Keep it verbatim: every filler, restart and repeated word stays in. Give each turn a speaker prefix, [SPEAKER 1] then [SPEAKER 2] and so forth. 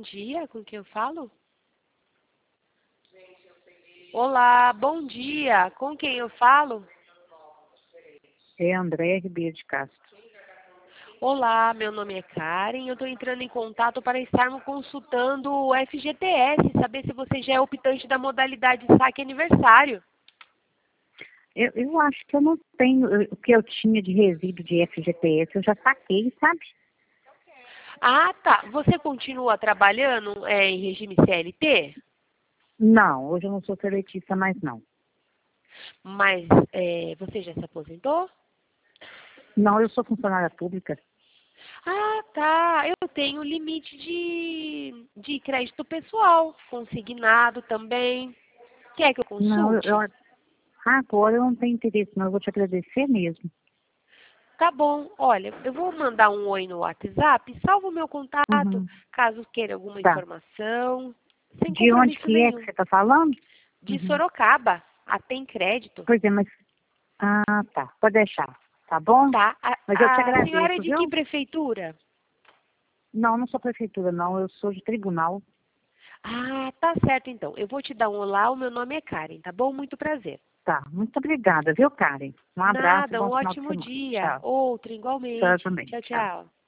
[SPEAKER 1] dia, com quem eu falo? Olá, bom dia, com quem eu falo?
[SPEAKER 2] É André Ribeiro de Castro.
[SPEAKER 1] Olá, meu nome é Karen, eu estou entrando em contato para estarmos consultando o F G T S, saber se você já é optante da modalidade saque aniversário.
[SPEAKER 2] Eu, eu acho que eu não tenho eh, o que eu tinha de resíduo de F G T S, eu já saquei, sabe?
[SPEAKER 1] Ah, tá. Você continua trabalhando é, em regime C L T?
[SPEAKER 2] Não, hoje eu não sou seletista mais não.
[SPEAKER 1] Mas é, você já se aposentou?
[SPEAKER 2] Não, eu sou funcionária pública.
[SPEAKER 1] Ah, tá. Eu tenho limite de, de crédito pessoal, consignado também. Quer que eu
[SPEAKER 2] Não, eu,
[SPEAKER 1] consulte?
[SPEAKER 2] eu- agora eu não tenho interesse não, eu vou te agradecer mesmo.
[SPEAKER 1] Tá bom. Olha, eu vou mandar um oi no WhatsApp, salva o meu contato,
[SPEAKER 2] Uhum,
[SPEAKER 1] caso queira alguma
[SPEAKER 2] tá.
[SPEAKER 1] informação, sem
[SPEAKER 2] De onde
[SPEAKER 1] compromisso
[SPEAKER 2] que é que
[SPEAKER 1] nenhum.
[SPEAKER 2] você está falando?
[SPEAKER 1] De
[SPEAKER 2] Uhum.
[SPEAKER 1] Sorocaba, a Tem Crédito.
[SPEAKER 2] Pois é, mas... Ah, tá, pode deixar, tá bom?
[SPEAKER 1] Tá.
[SPEAKER 2] Mas eu te
[SPEAKER 1] A, a senhora é
[SPEAKER 2] agradeço,
[SPEAKER 1] de que
[SPEAKER 2] viu?
[SPEAKER 1] prefeitura?
[SPEAKER 2] Não, não sou prefeitura não, eu sou de tribunal.
[SPEAKER 1] Ah, tá certo então. Eu vou te dar um olá, o meu nome é Karen, tá bom? Muito prazer.
[SPEAKER 2] Tá, muito obrigada, viu, Karen? Um abraço e
[SPEAKER 1] Nada, um
[SPEAKER 2] bom final de
[SPEAKER 1] ótimo
[SPEAKER 2] semana.
[SPEAKER 1] dia.
[SPEAKER 2] Tchau.
[SPEAKER 1] Outro
[SPEAKER 2] Tchau
[SPEAKER 1] igualmente.
[SPEAKER 2] também.
[SPEAKER 1] Tchau,
[SPEAKER 2] Tchau.
[SPEAKER 1] tchau.